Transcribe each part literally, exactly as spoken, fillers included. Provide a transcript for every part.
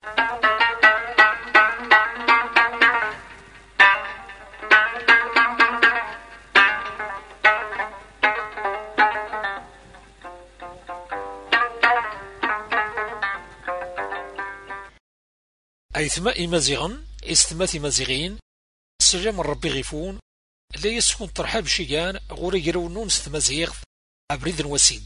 أيثما إمازيغن استمات إمازيغين سلام ربي غيفون لا يسكن ترحاب شيان غوري يرونون ستمازيغ أبريد وسيد.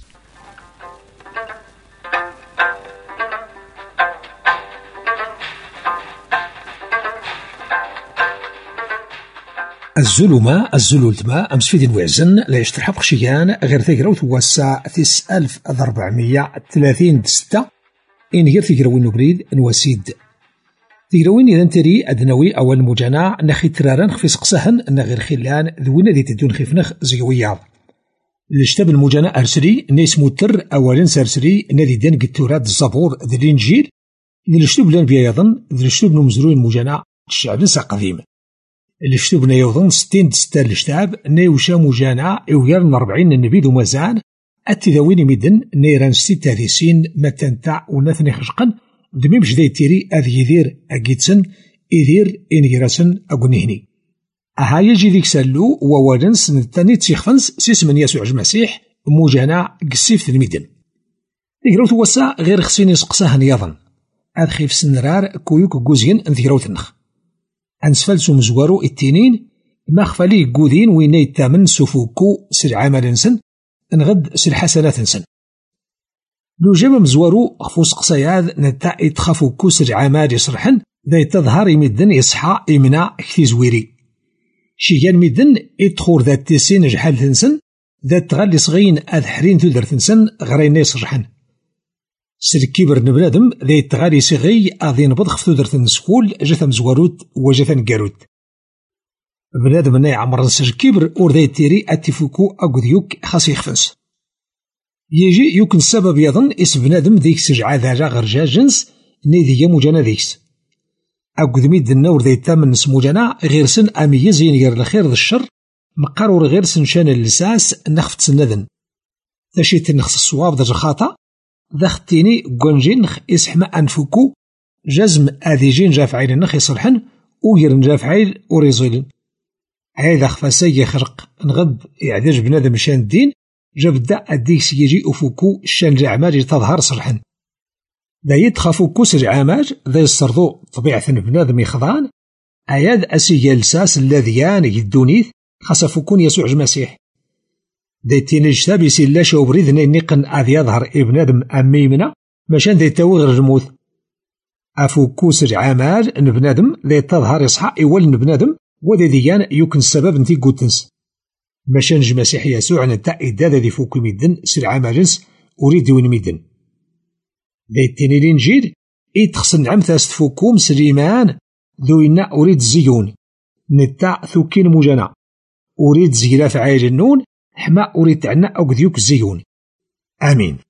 الزلمة الزلولتما أمس في دين وعزن لا يشترحب خشيان غير ثيقرا وتوسع تس ألف أربعمية ثلاثين ستة إن غير ثيقراوين نبريد نوسيد ثيقراوين إذا تري أدنوي أول مجانا نخي تراران خفي سقسهن أن غير خلان ذوين ذي تدون خفنخ زيويا الاشتاب المجانا أرسري نيس متر أولا سرسري نادي دان قتورات الزبور ذي الإنجيل ذي الاشتوب لان بيا يظن ذي الاشتوب نمزروين مجانا الشعب نسا قديم الاشتوب نيوظن ستين دستار الاشتاب نيوشا مجانا إويرن أربعين النبي ذو مزان التذاوين مدن نيران ستة ثلاثين متنتع ونثني خشقا دمي مش داي تيري أذي يدير أجيتسن إذير إنجراسن أقنهني أها يجي ذيك سالو ووالنس نتاني تسيخفنس سيس من يسوع المسيح مجانا قسيف المدن ذيكراو توسع غير خسيني سقساهن يظن أدخيف سنرار كويوك قوزين ذيكراو تنخ أنسفلسو مزوارو التنين ما خفالي قوذين ويني التامن سفوكو سرعة مالنسن نغد سرحسنات نسن لو جاب مزوارو خفوس قصياد نتا يتخافو كوسر عمال يصرحن ذا يتظهر يمدن يصحى يمنع كثي زويري شيان مدن يدخور ذات تسين جحال تنسن ذات تغلي صغين أذ حرين تدر تنسن غرين يصرحن سركيبر نبنادم ذا يتغالي صغي أذين بضخ تدر تنسكول جثا مزواروت وجثا نقاروت بنادم ناي عمر سركيبر اور ذا يتيري أتفوكو أقذيوك خاص يخفنس يجي يمكن السبب يظن اسم بنادم ذيك سجعة ذا غير جاجنس نيذي مجانا ذيكس أقد ميد النور ذي التامن اسمو جانا غير سن أميز ينغير الخير ذا الشر مقارور غير سن شان اللساس نخفت سندن تشيت نخص الصواب ذا الخاطا ذا ختيني قنجين نخ اسحما أنفكو جزم أذيجين جافعين نخ يصلحن ويرن جافعين وريزولين هذا خفاسي يخرق نغد يعدج بنادم شان الدين جبدا أديك سيجي أفوكو الشان الأعمال تظهر صرحا ذا يتخافو كسر عماج ذا يصردو طبيعة بنادم يخضان أياد أسي الساس الذيان يدونيث خصفوكون يسوع المسيح ذا يتينج تابيسي لا شوبريد نيقن أذ يظهر ابنادم أميمنا مشان ذا يتوغر الموت أفوكو سر عماج بنادم ذا يتظهر يصحى إول بنادم وذا ديان يمكن السبب نتي قوتنس ماشان المسيح يسوع نتا إدادة ذي فوق ميدن سرعة ماجنس أريد وين ميدن ذي التاني الإنجيل إتخصن عم ثاست فوكوم سليمان ذو إنا أريد زيون نتا ثوكين مجانا أريد زيلا فعايل النون حما أريد عنا أقذيوك زيون آمين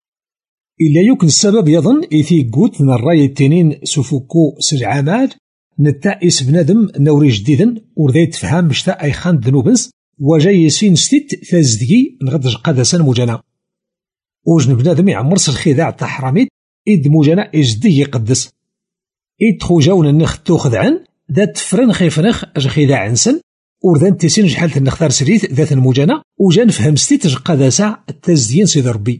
إلا يمكن السبب يظن إثي قوت من الرأي التنين سفوكو سرعة ماج نتا إس بنادم نوري جديدا ورذي تفهم بشتا أي خان ذنوبنس وجاي يسين ستيت ثازدقي نغدج قادسا مجانا وجن بنادم يعمرس الخداع تاع حراميت إد مجانا إجدي يقدس إد خوجاون النخ توخذ عن ذات فرن خيفنخ أج خداع نسن ورذان تسين جحالة النختار سريت ذات المجانا وجان فهم ستيت اج قادسا التازديين سيد ربي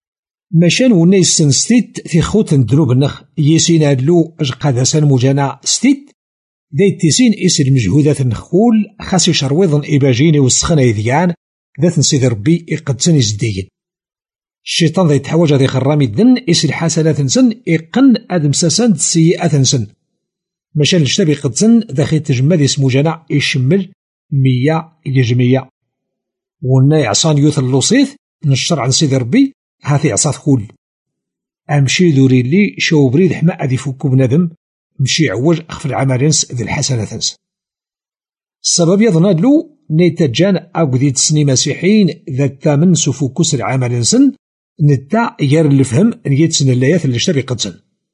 ماشان ونيس سن ستيت في خوت الدنوب النخ يسين هادلو اج قادسا مجانا ستيت ذي تيسين إس المجهودات النخول خاص يشرويضن إباجيني والسخنة يذيان ذات نسيد ربي إقدسن يزدين الشيطان ذي تحوج ذي خرامي الدن إس الحسنات نسن إقن أدم ساسان السيئات نسن مشان الشتاب يقدسن ذاخي تجمد اسمو جانا يشمل مية يجمية ونا يعصان يوث اللوصيث نشر عن سيد ربي هاثي عصاث خول أمشي دوري لي شو بريد حما أدي فوكو بنادم مشي عوج أخف العمالنس ذي الحسنة السبب يظن له نيتجان أقديد سني مسيحيين ذا الثامن سفوكو سر عمالنسن نتا يار الفهم نيت سن اللايات اللي اشتبي قدسن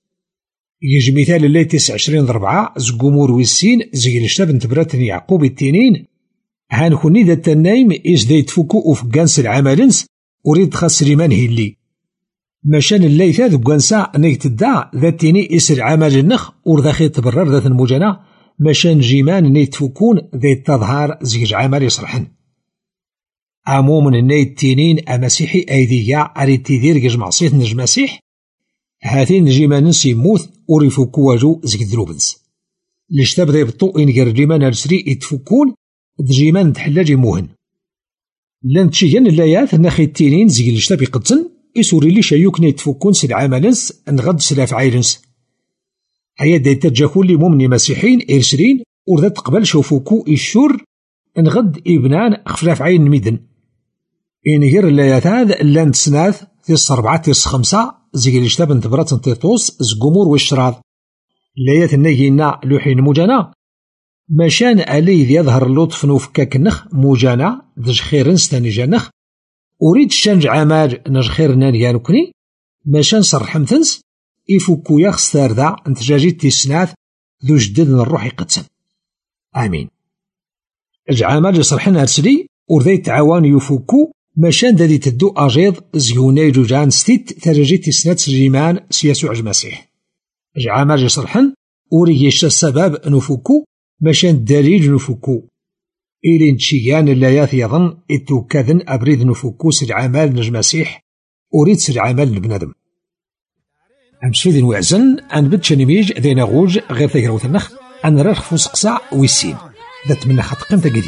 يجي مثال اللي تسع عشرين ضربعة زقومور ويسين زي الاشتاب انتبراتن يعقوب التنين هان خوني ذا التنايم إيش ذا يتفوكو أفقانس العمالنس أريد خاص سليمان هيلي مشان الليثة ذو قنسا نيت الدا ذاتيني إسر عمل النخ ورذاخي تبرر ذات المجنة مشان جيمان نيت فكون ذي تظهر زيج عمل يصرحن عموما نيت تينين أمسيحي أيديا أريد تدير جج معصيت نج مسيح هاتين جيمان سيموت وريفوكو واجو زيج دروبنس لشتاب ذي بطو إنجر جيمان السري يتفكون دجيمان تحلاجي موهن لان تشيغان اللايات ناخي التينين زيج لشتاب يقدسن يسوري لي شايوك نيتفكون سل عملنس نغد سلاف عيلنس هيا دايتا جاكون لي مؤمني مسيحيين إرسلين وردا تقبل شوفوكو الشور نغد إبنان خفلاف عين ميدن إنجر اللايات هذا لان تسناث تيس أربعة تيس خمسة زيج لشتاب انتبرات انتيطوس زقمور والشراض اللايات الناجينا لوحين مجانا مشان ألي ذي يظهر اللطف نوفكاك النخ مجانا دج خير نستاني جانخ أريد شنج عمال نج خير نانيان كني مشان صرح مثنس يفكو يخستار ذا انتجاجيت تيسناث ذو جدد الروح يقدسن آمين العمال يصرحن أرسلي ورذي تعوان يفكو مشان دادي تدو أجيض زيوني جوجان ستيت ترجيت تيسناث سجيمان سياسو عجمسيح العمال يصرحن وري يشتا السبب نفكو مشان دليل نفكو إلين تشيان اللايات يظن إتوكاذن أبريد نفكوس العمال نجمسيح أريد سالعمال لبنادم أمسفيد وعزن أن بدشنميج ذينا غوج غير تجروث النخ أن رخفو سقسع ويسين ذات من خط قيمة جديد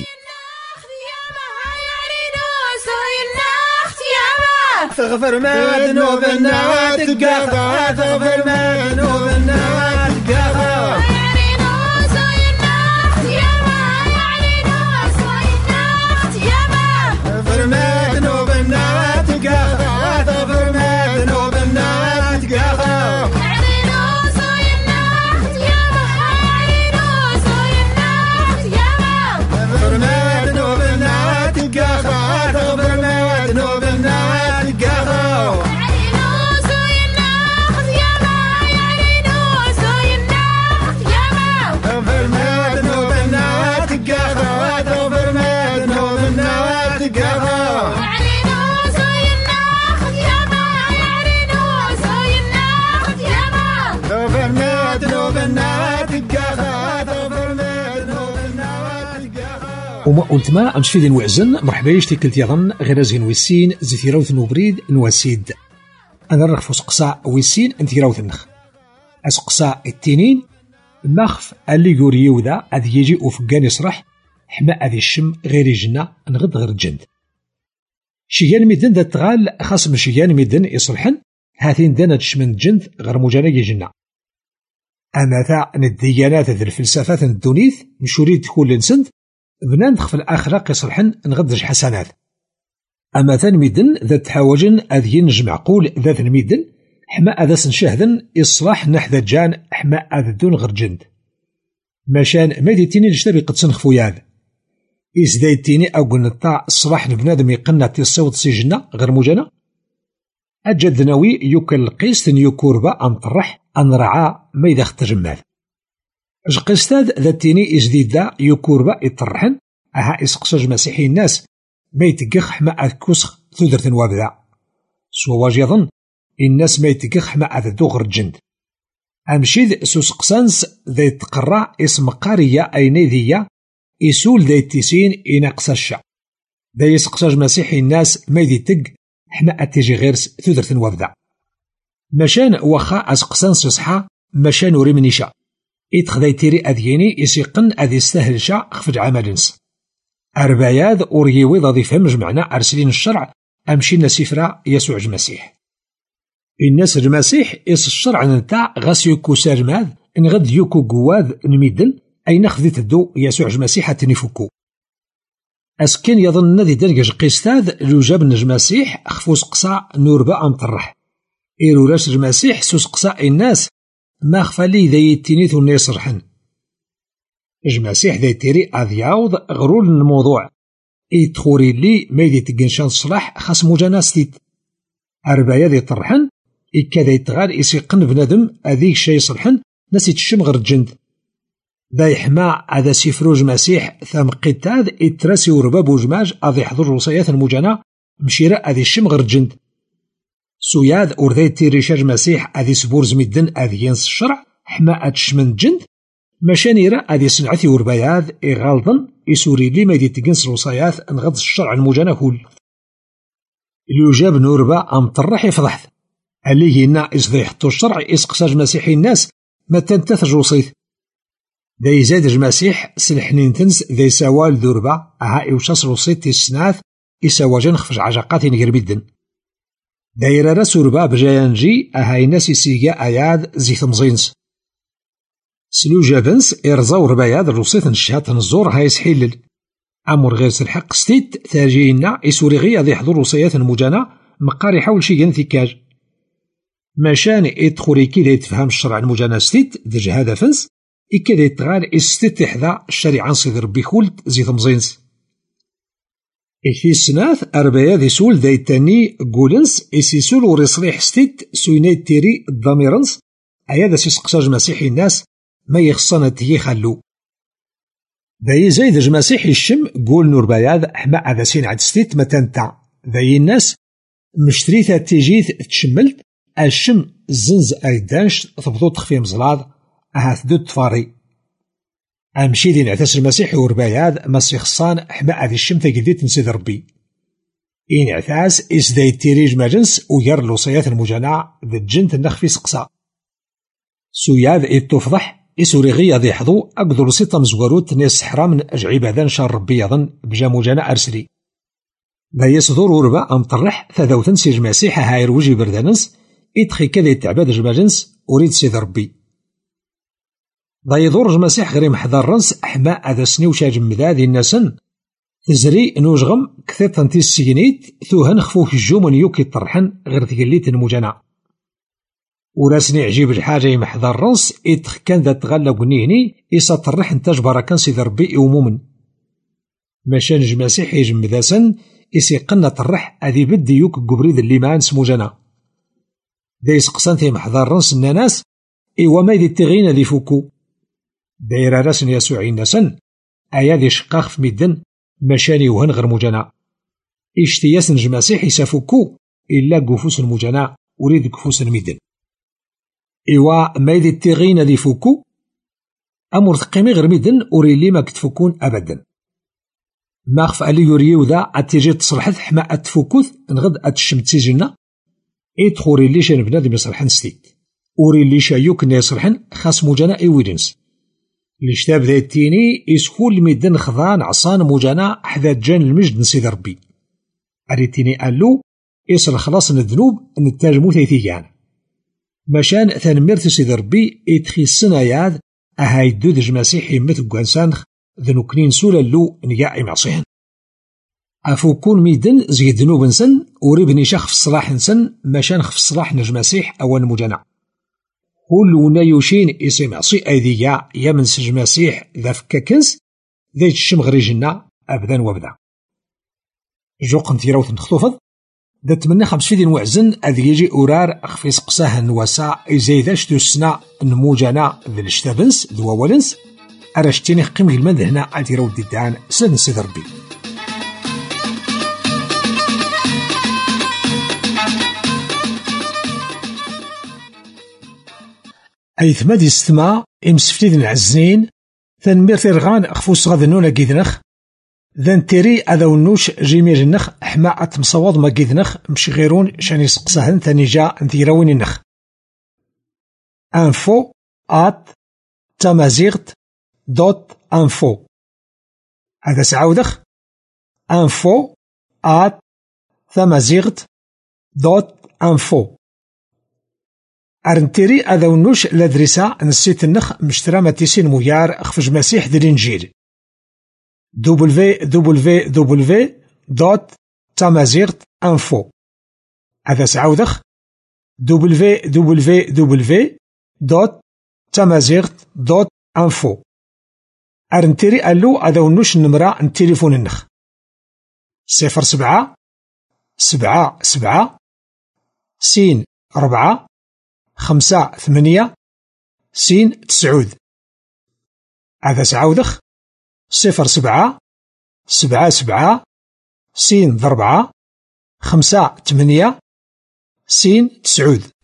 تغفر ما ذنوب النوات تقاطع تغفر ما ذنوب النوات تقاطع وما قلت ما أمس في دين وعزن مرحبا يشتي كلت يظن غير زين ويسين زي روث نوبريد نواسيد أنا نرخف سقساء ويسين انت روث النخ أسقساء التنين مخف اللي يوريو ذا أذ يجي وفقان يصرح حما أذي الشم غير جنة نغد غير الجند شيان ميدن ذا تغال خاص بشيان ميدن يصرحن هاتين دانا تشمن جند غير مجانا جنة أما ذا الديانات ذا الفلسفات الدونيث مش يريد تكون لنسند بنان دخل الأخلاق يصلحن نغدج حسنات أما ذا ميدن ذا تحاوجن أذ ينجمع قول ذات الميدن حما أذا سنشاهدن إصلاح نحذا جان حما أذا دون غير جند مشان ما ديتيني لشتبي قد سنخفو ياذ إز دايتيني أو قلنا الصلاح لبنادم يقنع تيصوت سجنة غير مجانا أجد ناوي يوكل القيس يوكوربا أم طرح أن رعا ما إذا اختجمال جقستاد ذاتيني إجديد ذا يوكوربا يطرحن أها إسقساج مسيحي الناس ما يتقخ حما أذكوسخ ثدرة وابدا سوا واج يظن الناس ما يتقخ حما أذدو غير الجند أمشيد سوسقسانس ذا يتقرع اسم قارية أيني ذية يسول ذا يتسين إناقص الشع ذا يسقساج مسيحي الناس ما يتق حما أتيجي غير ثدرة وابدا مشان وخا أسقسانس يصحى مشان وريمنيشا إتخذي تيري أذيني يسيقن أذي يستاهل شا خفج عملنس أرباياذ أوريويض أذي فهم جمعنا أرسلين الشرع أمشي نسيفرا يسوع جمسيح الناس جمسيح إس الشرع نتاع غاس يوكو سارماذ إن غد يوكو قواذ نميدن أي نخذي تدو يسوع جمسيح تنفكو أسكن يظن ذي درجة قيستاذ لوجاب نجمسيح خفوس قصا نوربا أمطرح إيرو راس جمسيح سوس قصا الناس ما خفالي ذا يتينيث ونيصرحن جمسيح ذا يتيري أذياوض غرول الموضوع إيتخوري لي ما يدي تقنشان صلاح خاص مجاناستيت أربايا ذي طرحن إكا ذا يتغال إسيقن بنادم أذيك شي صرحن ناس يتشم غير الجند ذا يحمى أذا سيفرو جمسيح ثم قتاذ إتراسي ورباب وجماج أذي يحضر وصيات المجانا مشيرا أذي الشم غير الجند سوياد أرداي تيريشاج مسيح أذي سبورز مدن أذي ينس الشرع حما أتشمن جند مشانيرا أذي سنعثي ورباياد إغالضن إسوري لي ما دي تقنس الوصايات أنغض الشرع المجانهول اليجاب نوربا أم طرح يفضحث اللي هنا إصدي يحطو الشرع إسقساج مسيحي الناس ما تنتثج وصيث دا يزاد المسيح سلحنين تنس ذا يساوال ذوربا أها إوشاس وصيث السناث إساواجن خفج عجاقات نقربدن دايرة رسوربا بجايانجي أها الناس يسيقا آياد زي ثمزينس سلو جابنس إرزاو رباياد الوصيث نشهات نزور هاي سحيلل أمور غير سلحق ستيت تاجينا إسوري غي أذي حضور وصيات المجانا مقاري حول شي ثكاج ماشان إدخوري كي يتفهم الشرع المجانا ستيت دج هذا فنس إكا يتغال إستيت إحدى الشريعة صدر بخولت زي ثمزينس إكثي السناث أربايا ذي سول ذا التاني قولنس إسيسول ورصريح ستيت سوينيت تيري الضميرنس أيا ذا سيسقساج مسيحي الناس ما يخصنا تيي خلو ذا زايد المسيحي الشم قول نور بياض حما هذا سين عد ستيت متنتع ذا الناس مشتريتها تيجيث تشملت الشم الزنز أيدانش ثبطو تخفي مزلاض أهات دو تفاري أمشي دي نعتاس المسيحي ورباياد ما سيخصان حما هذه الشم تقديت نسيد ربي إن اعتاس إسداي تيريج مجنس وير الوصيات المجانع ذا الجنت النخفي سقسا سوياد إذ تفضح إسوري غي ذي حضو أقدر سيطة مزوروت ناس حرام أجعيب هذا شار ربي يظن بجا مجانا أرسلي لا يصدر وربا أم طرح ثاثو تنسيج مسيحة هاير وجي بردانس إدخي كذا يتعباد جماجنس أريد سيد ربي ضا يضور جماسيح غريم حضر رنس أحماء هذا سني وشاج مذاذي الناسن تزري نوجغم كثير تنتي السينيت ثوها نخفو في الجوم يوكي طرحن غير تقليت المجانا وراسني عجيب الحاجة يمحضر رنس إدخ كان ذا تغلق نيهني إسا طرح انتاج بركان سيد ربي يومومن ماشان جماسيح يجم ذاسن إسي قلنا طرح أذي بدي يوك قبريد اللي ما نسمو جانا ذا يسقسان تي محضر رنس الناس إيوا ما يدي تغينا ذي فوكو دايرة راسن يسوعي الناسن أيا ذي شقاق في مدن مشاني وهن غير مجانا إشتياس نجماسيح يسافوكو إلا قفوس المجانا وريد قفوس المدن إيوا ما يدي تغينا ذي فوكو أمور ثقيمي غير مدن أوريلي ما كتفوكون أبدا ما خف ألي يوريو ذا أتيجي تصرحت حما أتفوكوث نغد أتشمتيجينا إدخوري لي شان بنادم يصرحن ستيت أوري اللي شايوك نيصرحن خاص مجانا إيويدنس الاشتاب ذا التيني إسكول ميدن خضان عصان مجانا حذا جان المجد نسيد ربي أريتيني قالو إسر خلاص الذنوب نتاجمو ثيثيان مشان ثنميرت سيد ربي إتخي السناياد أهاي دودج مسيحي مثل قوانسانخ ذنوكنين سولا اللو نياعي معصيهن أفوكون ميدن زي الذنوب نسن وريبني شخ في الصلاح نسن مشان خف الصلاح نجمسيح أول مجانا كل نايوشين اسم عصي أيديا يا من سج مسيح ذا فكاكنس ذا يتشم غري جنا أبدا وابدا جوقن تيراوث نخطوفض ذا تمنى خمس فيدين وعزن أذي يجي أورار أخفي سقساه النواسا إزايداش دو السنة نموجانا ذا الاشتابنس ذو أولنس أراشتيني قيم المد هنا أتيراو ديدان سن سيد ربي أيثما دي استماع إمسفتيد عزنين ثنمير تيرغان أخفوس غاذنونا قيدنخ ذن تيري أذا ونوش جيمير النخ حما أتمصوض ما قيدنخ مش غيرون شان يسقسهن ثاني جا انتيراوين النخ انفو آت تمازيغت دوت انفو هذا سعودخ انفو آت تمازيغت دوت انفو أرنتيري أذا ونوش لادريسا نسيت النخ مشترى ماتيسين مويار أخفج مسيح دي الإنجيل دبليو دبليو دبليو دوت تامازيغت انفو هذا سعودخ دبليو دبليو دبليو دوت تامازيغت دوت انفو أرنتيري ألو أذا ونوش النمرة التليفون النخ صفر سبعة سبعة سبعة سين ربعة خمسة ثمانية سين تسعود هذا سعودخ صفر سبعة سبعة سبعة سين ضربعة خمسة ثمانية سين تسعود.